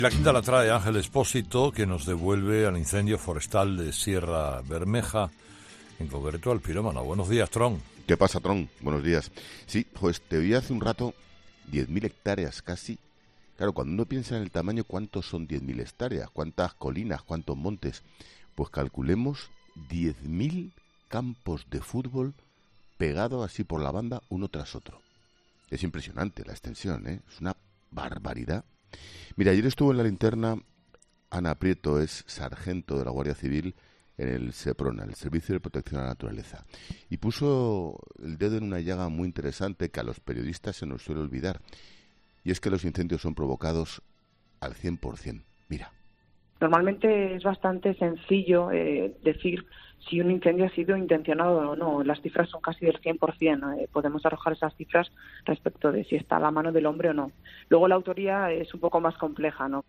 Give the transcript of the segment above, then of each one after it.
La quinta la trae Ángel Expósito, que nos devuelve al incendio forestal de Sierra Bermeja, en concreto al pirómano. Buenos días, Tron. ¿Qué pasa, Tron? Buenos días. Sí, pues te vi hace un rato 10.000 hectáreas casi. Claro, cuando uno piensa en el tamaño, ¿cuántos son 10.000 hectáreas? ¿Cuántas colinas? ¿Cuántos montes? Pues calculemos 10.000 campos de fútbol pegados así por la banda, uno tras otro. Es impresionante la extensión, ¿eh? Es una barbaridad. Mira, ayer estuvo en la linterna Ana Prieto, es sargento de la Guardia Civil en el SEPRONA, el Servicio de Protección a la Naturaleza, y puso el dedo en una llaga muy interesante que a los periodistas se nos suele olvidar, y es que los incendios son provocados al 100%. Mira. Normalmente es bastante sencillo decir si un incendio ha sido intencionado o no. Las cifras son casi del 100%. Podemos arrojar esas cifras respecto de si está a la mano del hombre o no. Luego la autoría es un poco más compleja, ¿no?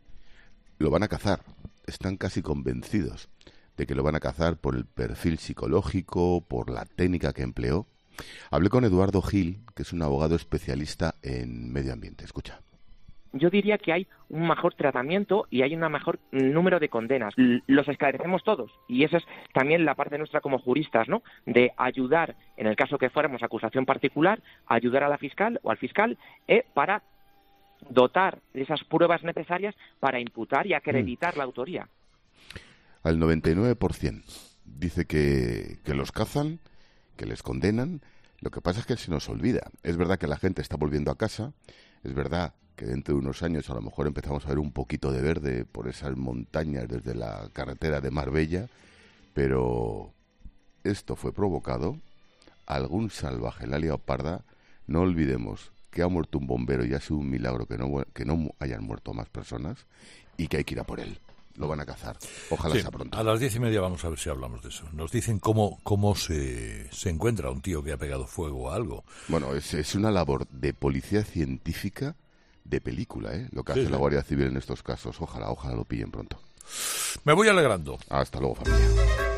Lo van a cazar. Están casi convencidos de que lo van a cazar por el perfil psicológico, por la técnica que empleó. Hablé con Eduardo Gil, que es un abogado especialista en medio ambiente. Escucha. Yo diría que hay un mejor tratamiento y hay un mejor número de condenas. Los esclarecemos todos y esa es también la parte nuestra como juristas, ¿no? De ayudar, en el caso que fuéramos acusación particular, ayudar a la fiscal o al fiscal para dotar de esas pruebas necesarias para imputar y acreditar la autoría. Al 99% dice que los cazan, que les condenan. Lo que pasa es que se nos olvida. Es verdad que la gente está volviendo a casa, es verdad que dentro de unos años a lo mejor empezamos a ver un poquito de verde por esas montañas desde la carretera de Marbella, pero esto fue provocado, algún salvaje la ha liado parda. No olvidemos que ha muerto un bombero y ha sido un milagro que no hayan muerto más personas y que hay que ir a por él. Lo van a cazar. Ojalá sea pronto. A las 10:30 vamos a ver si hablamos de eso. Nos dicen cómo se encuentra un tío que ha pegado fuego a algo. Bueno, es una labor de policía científica de película, lo que hace la Guardia Civil en estos casos. Ojalá lo pillen pronto. Me voy alegrando. Hasta luego, familia.